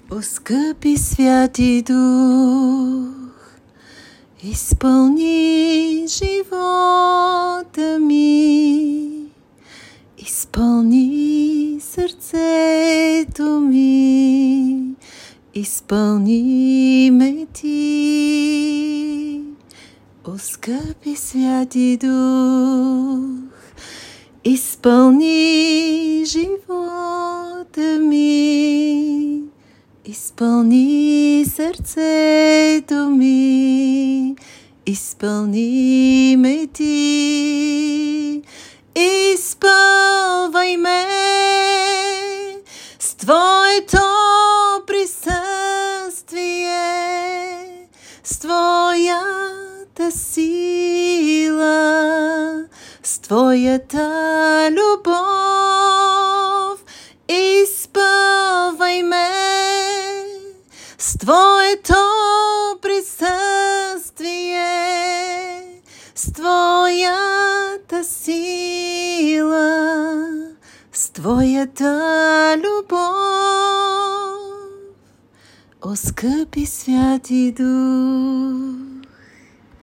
О, скъпи Святи Дух, изпълни живота ми, изпълни сърцето ми, изпълни ме Ти. О, скъпи Святи Дух, изпълни живота ми, изпълни сърцето ми, изпълни ме Ти. Изпълвай ме с Твоето присъствие, с Твоята сила, с Твоята любов. Изпълвай ме с Твоето присъствие, с Твоята сила, с Твоята любов. О, скъпи Святи Дух!